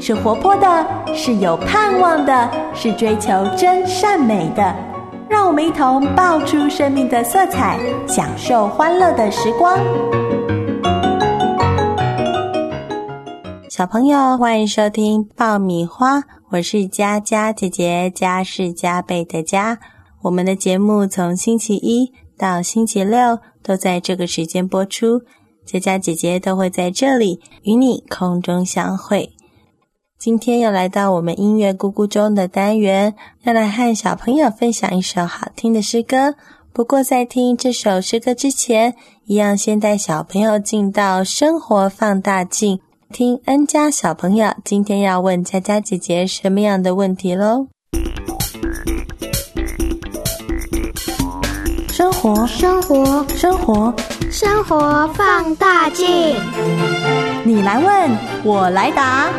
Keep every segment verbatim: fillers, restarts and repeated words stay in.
是活泼的，是有盼望的，是追求真善美的。让我们一同爆出生命的色彩，享受欢乐的时光。小朋友，欢迎收听爆米花，我是佳佳姐姐，佳是加倍的佳。我们的节目从星期一到星期六都在这个时间播出，佳佳姐姐都会在这里与你空中相会。今天又来到我们音乐咕咕钟的单元，要来和小朋友分享一首好听的诗歌。不过在听这首诗歌之前，一样先带小朋友进到生活放大镜，听恩家小朋友今天要问佳佳姐姐什么样的问题咯。生活生活生活生活放大镜， 你来问我来答。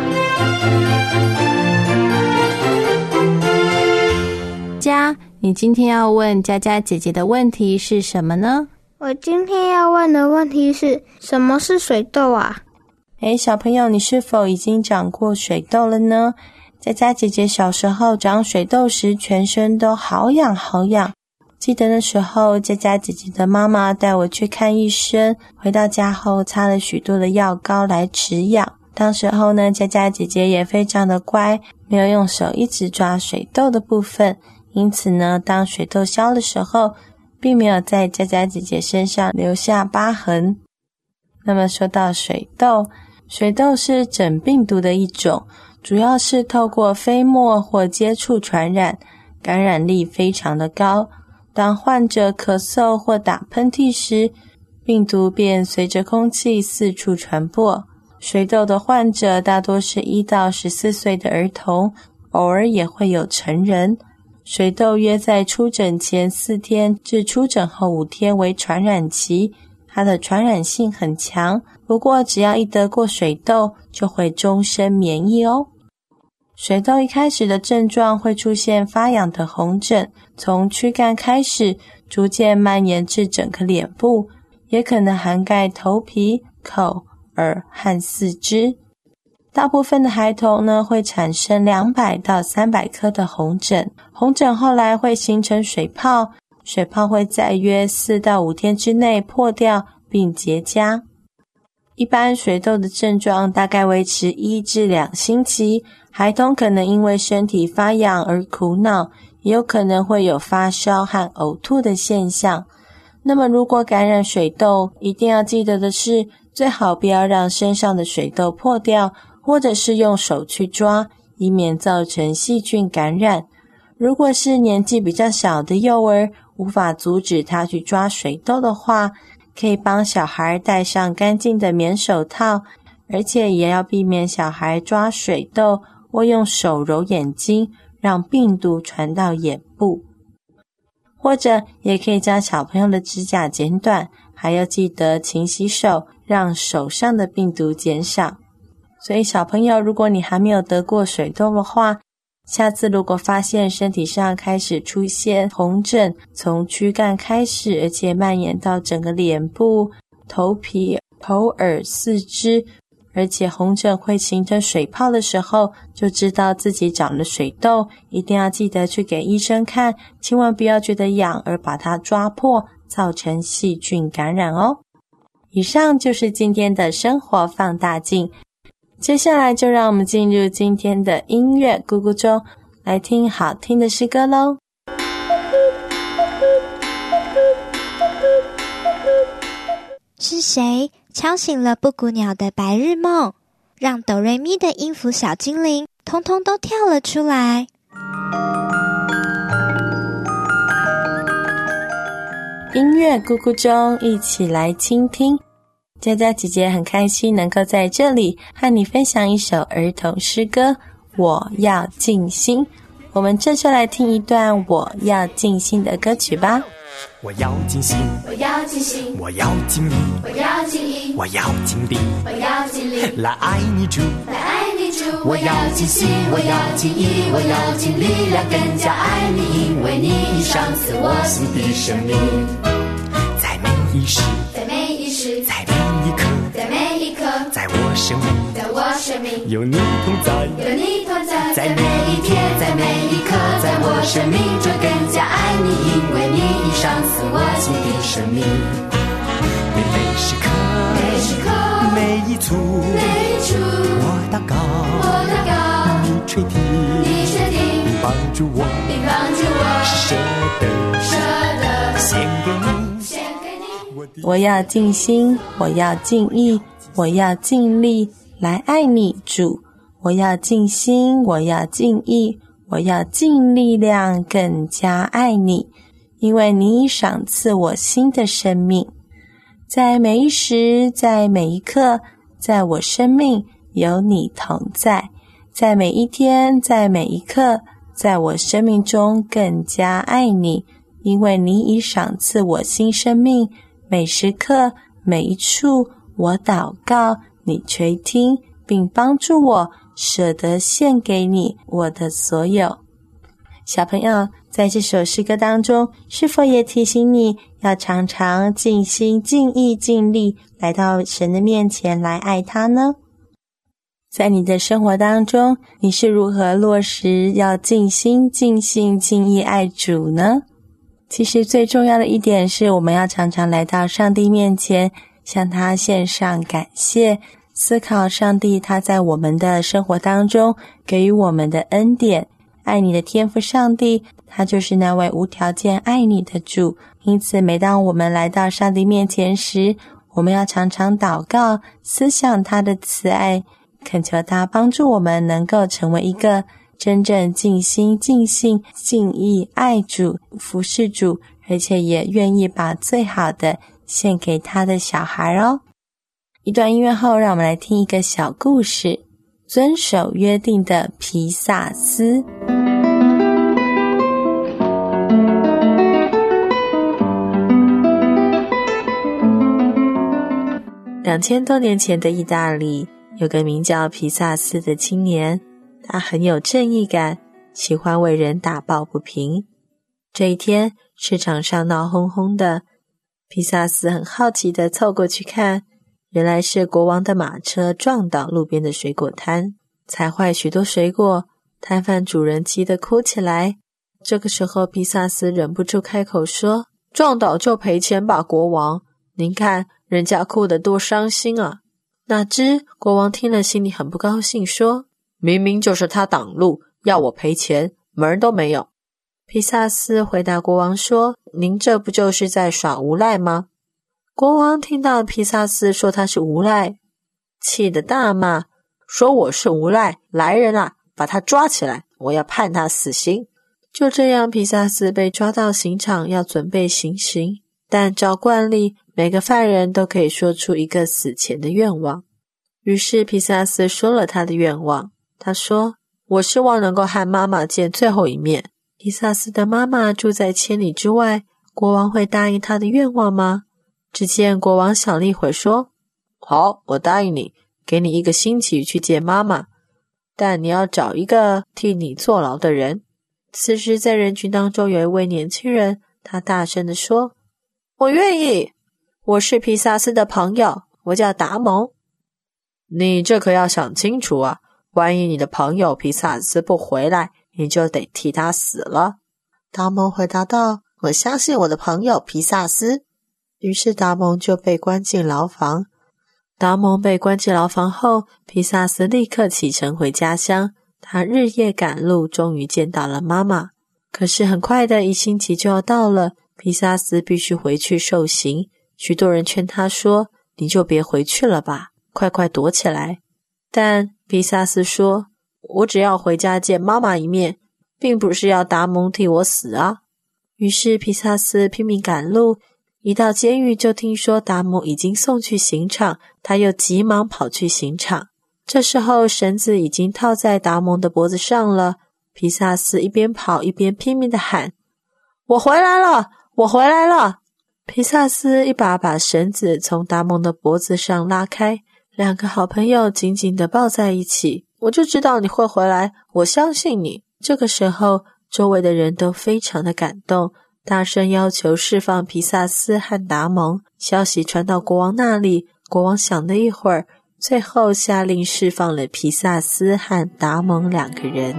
佳，你今天要问佳佳姐姐的问题是什么呢？ 我今天要问的问题是，什么是水痘啊？ 诶，小朋友，你是否已经长过水痘了呢？佳佳姐姐小时候长水痘时，全身都好痒好痒。记得那时候，佳佳姐姐的妈妈带我去看医生，回到家后擦了许多的药膏来止痒。当时候呢，佳佳姐姐也非常的乖，没有用手一直抓水痘的部分，因此呢，当水痘消的时候，并没有在佳佳姐姐身上留下疤痕。那么说到水痘，水痘是疹病毒的一种，主要是透过飞沫或接触传染，感染力非常的高。当患者咳嗽或打喷嚏时，病毒便随着空气四处传播。水痘的患者大多是一到十四岁的儿童，偶尔也会有成人。水痘约在出诊前四天至出诊后五天为传染期，它的传染性很强，不过只要一得过水痘，就会终身免疫哦。水痘一开始的症状会出现发痒的红疹，从躯干开始，逐渐蔓延至整个脸部，也可能涵盖头皮、口、耳和四肢。大部分的孩童呢，会产生两百到三百颗的红疹，红疹后来会形成水泡，水泡会在约四到五天之内破掉并结痂。一般水痘的症状大概维持一至两星期，孩童可能因为身体发痒而苦恼，也有可能会有发烧和呕吐的现象。那么如果感染水痘，一定要记得的是，最好不要让身上的水痘破掉，或者是用手去抓，以免造成细菌感染。如果是年纪比较小的幼儿，无法阻止他去抓水痘的话，可以帮小孩戴上干净的棉手套，而且也要避免小孩抓水痘或用手揉眼睛，让病毒传到眼部。或者也可以将小朋友的指甲剪短，还要记得勤洗手，让手上的病毒减少。所以小朋友，如果你还没有得过水痘的话，下次如果发现身体上开始出现红疹，从躯干开始，而且蔓延到整个脸部、头皮、口耳、四肢，而且红疹会形成水泡的时候，就知道自己长了水痘，一定要记得去给医生看，千万不要觉得痒而把它抓破，造成细菌感染哦。以上就是今天的生活放大镜，接下来就让我们进入今天的音乐咕咕钟，来听好听的诗歌咯。 是谁敲醒了布谷鸟的白日梦，让哆瑞咪的音符小精灵通通都跳了出来？ 音乐咕咕钟，一起来倾听。佳佳姐姐很开心能够在这里和你分享一首儿童诗歌《我要静心》。我们这就来听一段我要静心的歌曲吧。 我要静心， 我要静心， 我要静意， 我要静意， 我要尽力， 我要尽力来爱你主， 来爱你主。 我要静心，我要静意，我要尽力量更加爱你，因为你已赏赐我新的生命。在每一时， 在每一时， 在每一刻， 在每一刻， 在我生命， 在我生命， 有你同在， 有你同在， 在每一天，在每一刻，在我生命中更加爱你，因为你已赏赐我新的生命。每每时刻， 每时刻， 每一处， 每一处， 我祷告， 我祷告， 你垂听， 你确定， 并帮助我， 并帮助我， 舍得， 舍得献给你， 献给你。 我要尽心，我要尽意，我要尽力来爱你，主。我要尽心，我要尽意，我要尽力量更加爱你，因为你已赏赐我新的生命。在每一时，在每一刻，在我生命有你同在，在每一天，在每一刻，在我生命中更加爱你，因为你已赏赐我新生命。每时刻，每一处，我祷告，你垂听，并帮助我舍得献给你我的所有。小朋友，在这首诗歌当中，是否也提醒你要常常尽心尽意尽力来到神的面前来爱他呢？在你的生活当中，你是如何落实要尽心尽性尽意爱主呢？其实最重要的一点是，我们要常常来到上帝面前，向他献上感谢，思考上帝他在我们的生活当中给予我们的恩典。爱你的天父上帝，他就是那位无条件爱你的主。因此每当我们来到上帝面前时，我们要常常祷告，思想他的慈爱，恳求他帮助我们能够成为一个真正尽心尽性尽意爱主服侍主，而且也愿意把最好的献给他的小孩哦。一段音乐后，让我们来听一个小故事，遵守约定的皮萨斯。两千多年前的意大利，有个名叫皮萨斯的青年，他很有正义感，喜欢为人打抱不平。这一天，市场上闹哄哄的，皮萨斯很好奇地凑过去看，原来是国王的马车撞倒路边的水果摊，踩坏许多水果，摊贩主人急得哭起来。这个时候，皮萨斯忍不住开口说：“撞倒就赔钱吧，国王，您看人家哭得多伤心啊。”哪知国王听了心里很不高兴，说：“明明就是他挡路，要我赔钱，门儿都没有。”皮萨斯回答国王说：“您这不就是在耍无赖吗？”国王听到皮萨斯说他是无赖，气得大骂，说：“我是无赖，来人啊，把他抓起来，我要判他死刑。”就这样，皮萨斯被抓到刑场，要准备行刑。但照惯例，每个犯人都可以说出一个死前的愿望。于是皮萨斯说了他的愿望，他说：“我希望能够和妈妈见最后一面。”皮萨斯的妈妈住在千里之外，国王会答应他的愿望吗？只见国王想了一会儿说：“好，我答应你，给你一个星期去见妈妈，但你要找一个替你坐牢的人。”此时在人群当中有一位年轻人，他大声地说：“我愿意，我是皮萨斯的朋友，我叫达蒙。”“你这可要想清楚啊，万一你的朋友皮萨斯不回来，你就得替他死了。”达蒙回答道：“我相信我的朋友皮萨斯。”于是达蒙就被关进牢房。达蒙被关进牢房后，皮萨斯立刻启程回家乡。他日夜赶路，终于见到了妈妈。可是很快的，一星期就要到了，皮萨斯必须回去受刑。许多人劝他说：“你就别回去了吧，快快躲起来。”但皮萨斯说：“我只要回家见妈妈一面，并不是要达蒙替我死啊。”于是皮萨斯拼命赶路，一到监狱就听说达蒙已经送去刑场，他又急忙跑去刑场。这时候绳子已经套在达蒙的脖子上了，皮萨斯一边跑一边拼命地喊：“我回来了，我回来了！”皮萨斯一把把绳子从达蒙的脖子上拉开，两个好朋友紧紧地抱在一起。“我就知道你会回来，我相信你。”这个时候周围的人都非常的感动，大声要求释放皮萨斯和达蒙。消息传到国王那里，国王想了一会儿， 最后下令释放了皮萨斯和达蒙两个人。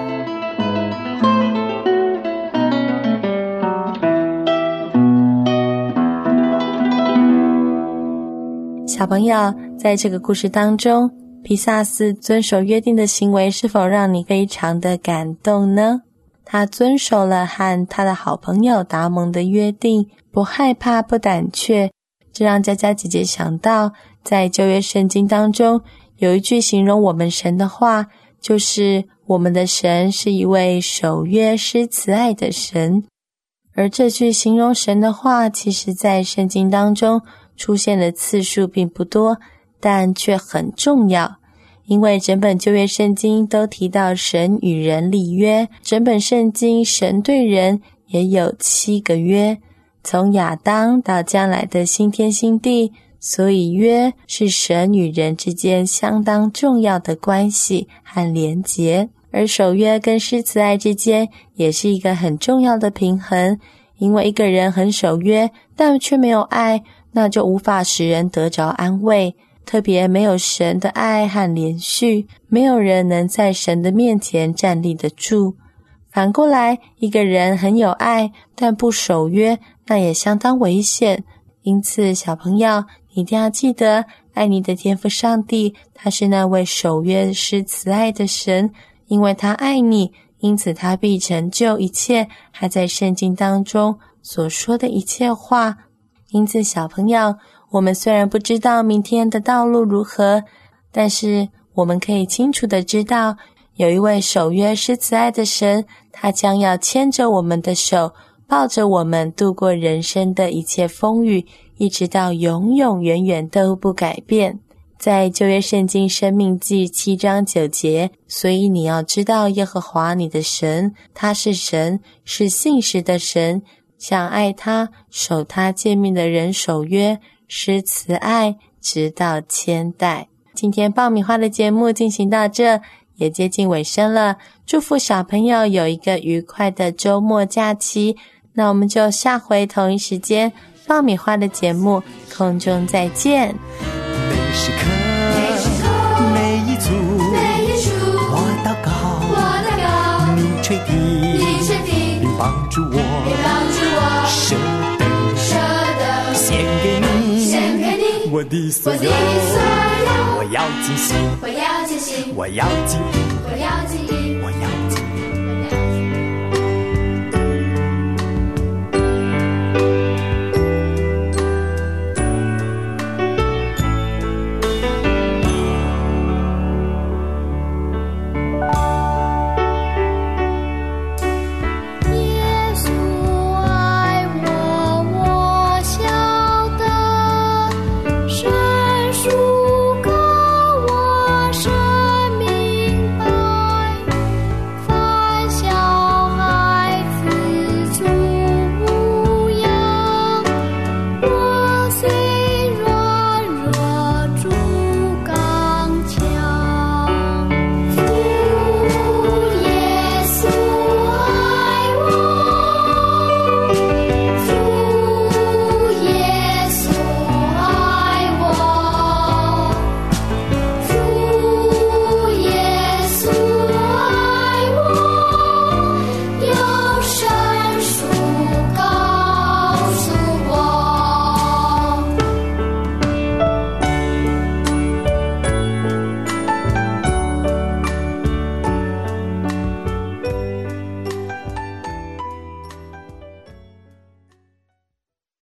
小朋友，在这个故事当中，皮萨斯遵守约定的行为是否让你非常的感动呢？他遵守了和他的好朋友达蒙的约定，不害怕，不胆怯。这让佳佳姐姐想到，在旧约圣经当中有一句形容我们神的话，就是我们的神是一位守约施慈爱的神。而这句形容神的话，其实在圣经当中出现的次数并不多，但却很重要。因为整本旧约圣经都提到神与人立约，整本圣经神对人也有七个约，从亚当到将来的新天新地，所以约是神与人之间相当重要的关系和连结。而守约跟施慈爱之间也是一个很重要的平衡，因为一个人很守约，但却没有爱，那就无法使人得着安慰。特别没有神的爱和连续，没有人能在神的面前站立得住。反过来，一个人很有爱，但不守约，那也相当危险。因此，小朋友一定要记得，爱你的天父上帝，他是那位守约施慈爱的神，因为他爱你，因此他必成就一切还在圣经当中所说的一切话。因此，小朋友，我们虽然不知道明天的道路如何，但是我们可以清楚地知道，有一位守约施慈爱的神，他将要牵着我们的手，抱着我们度过人生的一切风雨，一直到永永远远都不改变。在旧约圣经申命记七章九节，所以你要知道耶和华你的神，他是神，是信实的神，向爱他守他诫命的人守约，施慈爱，直到千代。今天爆米花的节目进行到这，也接近尾声了。祝福小朋友有一个愉快的周末假期。那我们就下回同一时间爆米花的节目空中再见。 每时刻，每一组， 每一处， 我祷告， 我祷告， 你垂听， 你确定， 并帮助我， 并帮助我， 舍得， 舍得， 献给你， 献给你， 我的所我的有， 所有， 我要尽心， 我要尽心， 我要尽力， 我要尽力。